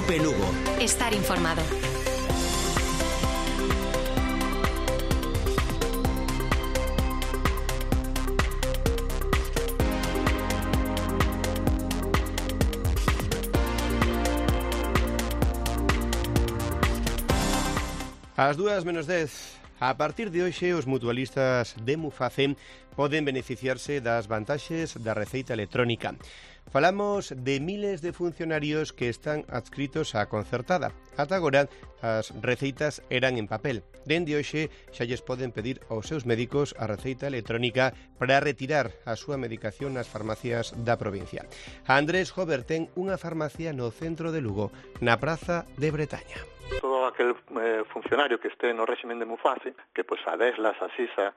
COPE Lugo. Estar informado. Ás 2:10. A partir de hoxe, os mutualistas de Muface poden beneficiarse das vantaxes da receita electrónica. Falamos de miles de funcionarios que están adscritos á concertada. Ata agora, as receitas eran en papel. Dende hoxe, xa lles poden pedir aos seus médicos a receita electrónica para retirar a súa medicación nas farmacias da provincia. Andrés Jover ten unha farmacia no centro de Lugo, na Praza de Bretaña. Todo aquel funcionario que este no régimen de Muface, que pois a Deslas, a Sisa,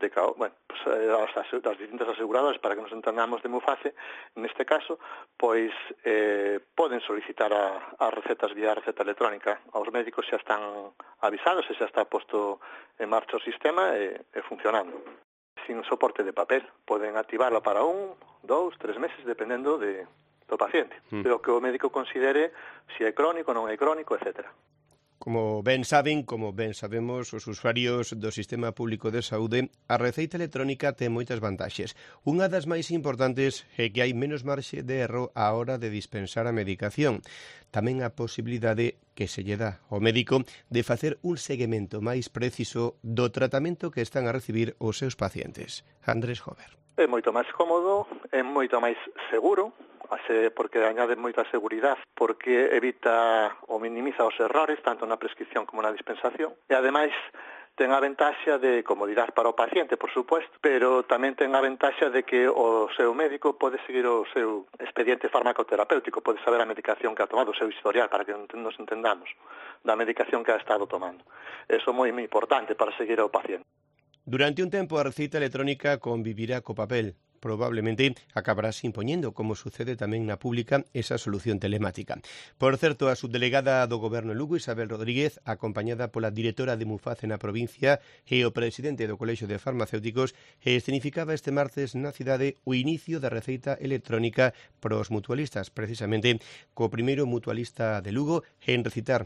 as distintas aseguradoras, para que nos entendamos, de Muface, neste caso, pois poden solicitar as recetas vía receta electrónica. Os médicos xa están avisados e xa está posto en marcha o sistema e funcionando. Sin soporte de papel, poden activarla para 1, 2, 3 meses, dependendo do paciente. Pero que o médico considere se é crónico, non é crónico, etcétera. Como ben sabemos, os usuarios do Sistema Público de Saúde, a receita electrónica ten moitas vantaxes. Unha das máis importantes é que hai menos marxe de erro á hora de dispensar a medicación. Tamén a posibilidade que se lle dá ao médico de facer un seguimento máis preciso do tratamento que están a recibir os seus pacientes. Andrés Jover. É moito máis cómodo, é moito máis seguro, porque añade moita seguridade, porque evita ou minimiza os errores tanto na prescripción como na dispensación, e ademais ten a ventaxa de comodidade para o paciente, por suposto, pero tamén ten a ventaxa de que o seu médico pode seguir o seu expediente farmacoterapéutico, pode saber a medicación que ha tomado, o seu historial, para que nos entendamos, da medicación que ha estado tomando. Eso é moi importante para seguir ao paciente. Durante un tempo a receita electrónica convivirá co papel. Probablemente acabarás impoñendo, como sucede tamén na pública, esa solución telemática. Por certo, a subdelegada do Goberno Lugo, Isabel Rodríguez, acompañada pola directora de Muface na provincia e o presidente do Colexio de Farmacéuticos, escenificaba este martes na cidade o inicio da receita electrónica para os mutualistas, precisamente co primeiro mutualista de Lugo en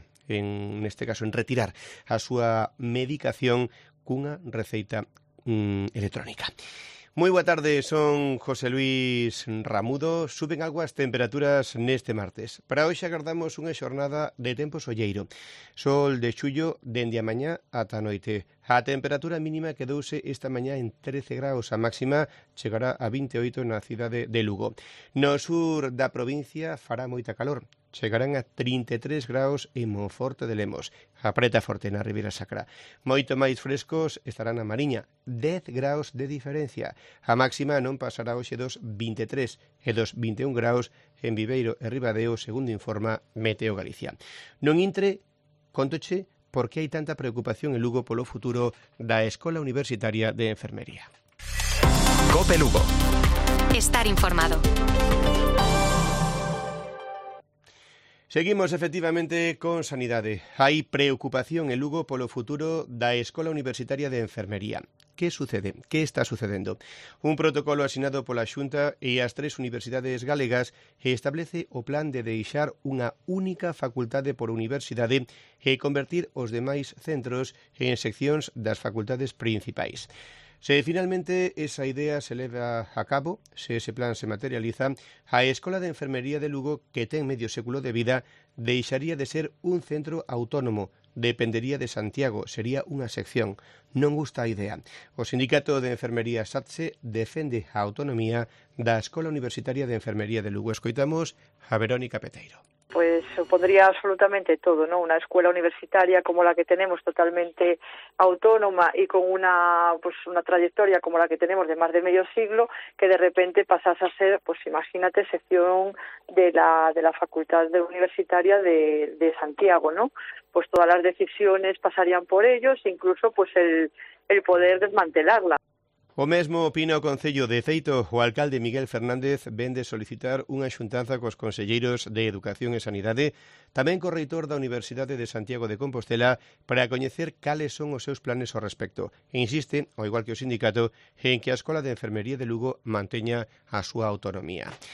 neste caso, en retirar a súa medicación cunha receita electrónica. Moi boa tarde, son José Luis Ramudo. Suben algo as temperaturas neste martes. Para hoxe agardamos unha xornada de tempo solleiro. Sol de xullo dende a mañá ata a noite. A temperatura mínima quedouse esta mañá en 13 graus, a máxima chegará a 28 na cidade de Lugo. No sur da provincia fará moita calor. Chegarán a 33 graus en Monforte de Lemos. Apreta forte na Ribeira Sacra. Moito máis frescos estarán na Mariña. 10 graus de diferencia. A máxima non pasará hoxe dos 23 e dos 21 graus en Viveiro e Ribadeo, segundo informa Meteo Galicia. Non intre, contoche, por que hai tanta preocupación en Lugo polo futuro da Escola Universitaria de Enfermería. COPE Lugo. Estar informado. Seguimos efectivamente con sanidade. Hai preocupación en Lugo polo futuro da Escola Universitaria de Enfermería. Que sucede? Que está sucedendo? Un protocolo asinado pola Xunta e as 3 universidades galegas establece o plan de deixar unha única facultade por universidade e convertir os demais centros en seccións das facultades principais. Se finalmente esa idea se leva a cabo, se ese plan se materializa, a Escola de Enfermería de Lugo, que ten medio século de vida, deixaría de ser un centro autónomo, dependería de Santiago, sería unha sección. Non gusta a idea. O Sindicato de Enfermería SATSE defende a autonomía da Escola Universitaria de Enfermería de Lugo. Escoitamos a Verónica Peteiro. Pues supondría absolutamente todo, ¿no? Una escuela universitaria como la que tenemos, totalmente autónoma y con una trayectoria como la que tenemos de más de medio siglo, que de repente pasase a ser, pues imagínate, sección de la Facultad Universitaria de Santiago, ¿no? Pues todas las decisiones pasarían por ellos, incluso pues el poder desmantelarla. O mesmo opina o Concello. De feito, o alcalde Miguel Fernández vén de solicitar unha xuntanza cos conselleiros de Educación e Sanidade, tamén co reitor da Universidade de Santiago de Compostela, para coñecer cales son os seus planes ao respecto. E insiste, ao igual que o sindicato, en que a Escola de Enfermería de Lugo manteña a súa autonomía.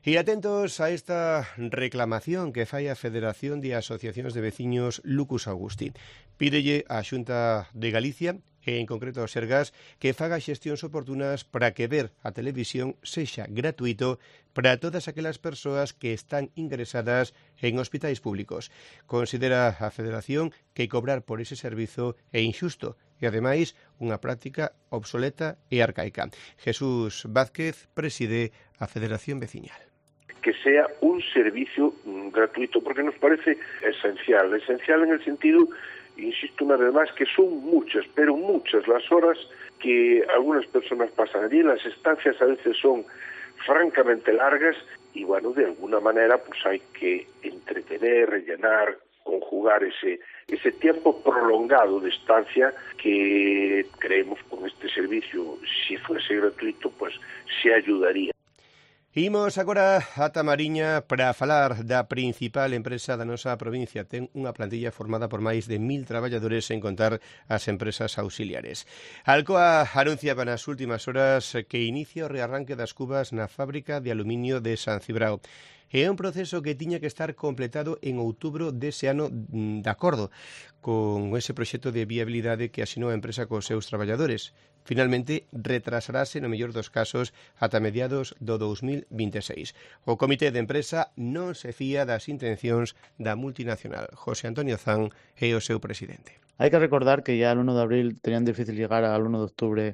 E atentos a esta reclamación que fai a Federación de Asociacións de Veciños Lucus Augusti. Pídelle á Xunta de Galicia, e en concreto ao Sergas, que faga xestións oportunas para que ver a televisión sexa gratuito para todas aquelas persoas que están ingresadas en hospitais públicos. Considera a Federación que cobrar por ese servizo é injusto e, ademais, unha práctica obsoleta e arcaica. Jesús Vázquez preside a Federación Veciñal. Que sea un servicio gratuito, porque nos parece esencial en el sentido, insisto una vez más, que son muchas, pero muchas las horas que algunas personas pasan allí. Las estancias a veces son francamente largas y, bueno, de alguna manera pues hay que entretener, rellenar, conjugar ese tiempo prolongado de estancia que creemos con este servicio, si fuese gratuito, pues se ayudaría. Imos agora ata Mariña para falar da principal empresa da nosa provincia. Ten unha plantilla formada por máis de 1000 traballadores sen contar as empresas auxiliares. Alcoa anunciaba nas últimas horas que inicia o rearranque das cubas na fábrica de aluminio de San Cibrao. É un proceso que tiña que estar completado en outubro dese ano, de acordo con ese proxecto de viabilidade que asinou a empresa cos seus traballadores. Finalmente, retrasarase, no mellor dos casos, ata mediados do 2026. O comité de empresa non se fía das intencións da multinacional. José Antonio Zan é o seu presidente. Hai que recordar que ya el 1 de abril tenían difícil llegar al 1 de octubre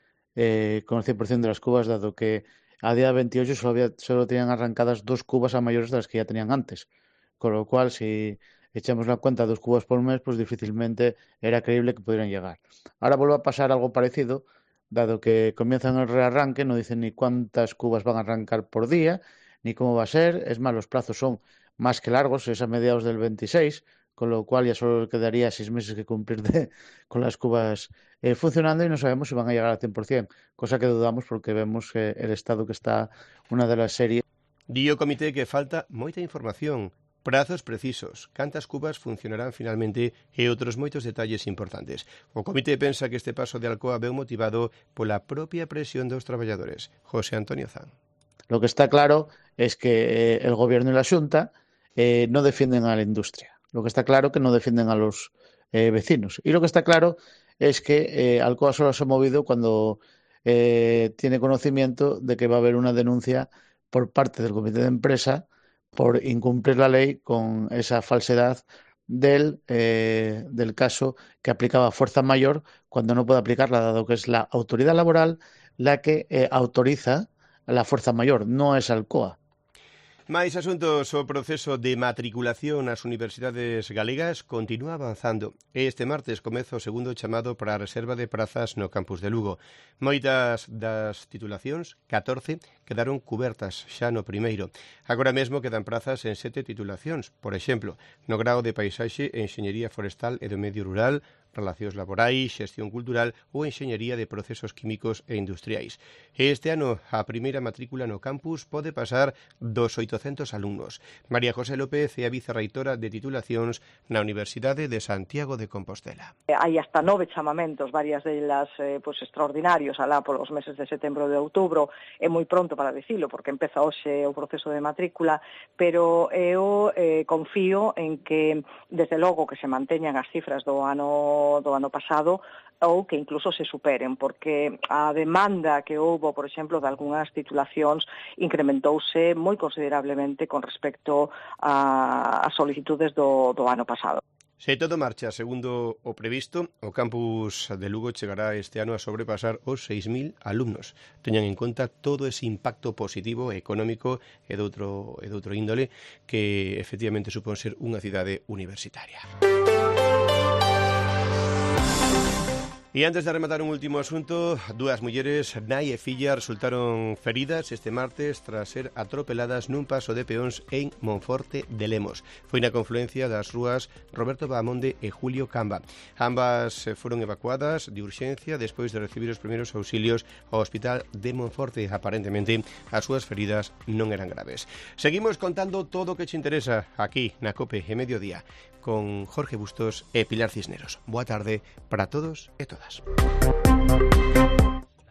con el 100% de las cubas, dado que a día 28 solo tenían arrancadas 2 cubas a mayores de las que ya tenían antes. Con lo cual, si echamos la cuenta 2 cubas por mes, pues difícilmente era creíble que pudieran llegar. Ahora vuelve a pasar algo parecido, dado que comienzan el rearranque, no dicen ni cuántas cubas van a arrancar por día, ni cómo va a ser. Es más, los plazos son más que largos, es a mediados del 26, con lo cual ya solo quedaría 6 meses que cumplir con las cubas funcionando y no sabemos si van a llegar al 100%, cosa que dudamos porque vemos que el estado que está una de las series. Di o comité que falta moita información, prazos precisos, cantas cubas funcionarán finalmente e outros moitos detalles importantes. O comité pensa que este paso de Alcoa veu motivado pola propia presión dos traballadores. José Antonio Zan. Lo que está claro es que el gobierno y la Xunta no defienden a la industria. Lo que está claro es que no defienden a los vecinos. Y lo que está claro es que Alcoa solo se ha movido cuando tiene conocimiento de que va a haber una denuncia por parte del comité de empresa por incumplir la ley con esa falsedad del caso que aplicaba fuerza mayor cuando no puede aplicarla, dado que es la autoridad laboral la que autoriza la fuerza mayor, no es Alcoa. Mais asuntos, o proceso de matriculación nas universidades galegas continúa avanzando. Este martes comeza o segundo chamado para a reserva de prazas no campus de Lugo. Moitas das titulacións, 14, quedaron cubertas xa no primeiro. Agora mesmo quedan prazas en 7 titulacións, por exemplo, no grao de Paisaxe, Enxeñería Forestal e do Medio Rural, Relacións Laborais, Xestión Cultural ou Enxeñería de Procesos Químicos e Industriais. Este ano, a primeira matrícula no campus pode pasar dos 800 alumnos. María José López é a vicerreitora de titulacións na Universidade de Santiago de Compostela. Hai hasta 9 chamamentos, varias delas extraordinarios, alá polos meses de setembro e de outubro. É moi pronto para dicilo, porque empeza hoxe o proceso de matrícula, pero eu confío en que, desde logo, que se manteñan as cifras do ano pasado ou que incluso se superen, porque a demanda que houbo, por exemplo, de algunhas titulacións incrementouse moi considerablemente con respecto a solicitudes do ano pasado. Se todo marcha segundo o previsto, o campus de Lugo chegará este ano a sobrepasar os 6.000 alumnos. Teñan en conta todo ese impacto positivo, económico e doutro índole que efectivamente supón ser unha cidade universitaria. E antes de rematar un último asunto, 2 mulleres, nai e filla, resultaron feridas este martes tras ser atropeladas nun paso de peóns en Monforte de Lemos. Foi na confluencia das rúas Roberto Bahamonde e Julio Camba. Ambas foron evacuadas de urxencia despois de recibir os primeiros auxilios ao hospital de Monforte. Aparentemente, as súas feridas non eran graves. Seguimos contando todo o que te interesa aquí na COPE e Mediodía con Jorge Bustos e Pilar Cisneros. Boa tarde para todos e todas.